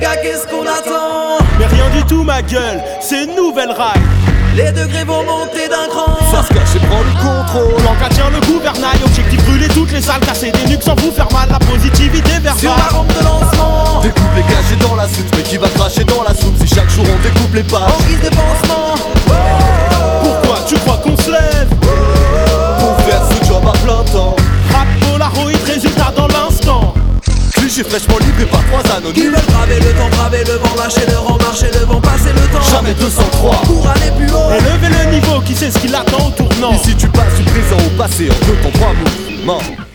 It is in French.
gars, qu'est-ce qu'on attend? Mais rien du tout ma gueule, c'est une nouvelle ride. Les degrés vont monter d'un cran. Ça se cache et prend le contrôle. L'encas tient le gouvernail, objectif brûler toutes les salles, casser des nuques sans vous faire mal, la positivité Sur la verbale. rampe de lancement, Découpe les cachés dans la soupe, mais qui va cracher dans la soupe si chaque jour on découpe les en pages? guise de pansement. Pourquoi tu crois qu'on se lève? Pour faire ce job à plein temps. Rap Polaroid, résultat dans l'instant. Cliché fraîchement livré par trois Qui anonymes. veulent braver le temps, braver le vent, lâcher le rang, marcher le vent, passer le temps. Jamais 203. Pour aller plus haut. Élever le niveau, qui sait ce qu'il attend au tournant. Ici tu passes du présent au passé en 2 temps 3 mouvements.